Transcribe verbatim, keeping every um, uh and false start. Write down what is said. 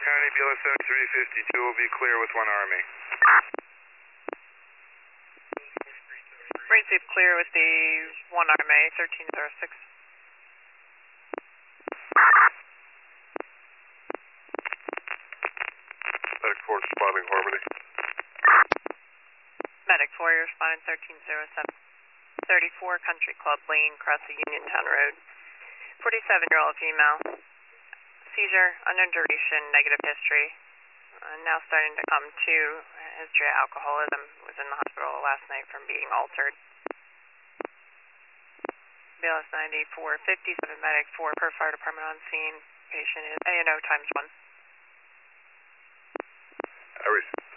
County, B L S seventy-three fifty-two will be clear with one Army. Right sweep clear with the one Army, thirteen oh six. Medic four responding Harmony. Medic four, you're responding thirteen oh seven. thirty-four Country Club Lane, across the Uniontown Road. forty-seven-year-old female. Seizure, unknown duration, negative history. Uh, now starting to come to history of alcoholism. Was in the hospital last night from being altered. B L S ninety-four fifty-seven medic four per fire department on scene. Patient is A and O times one. I receive.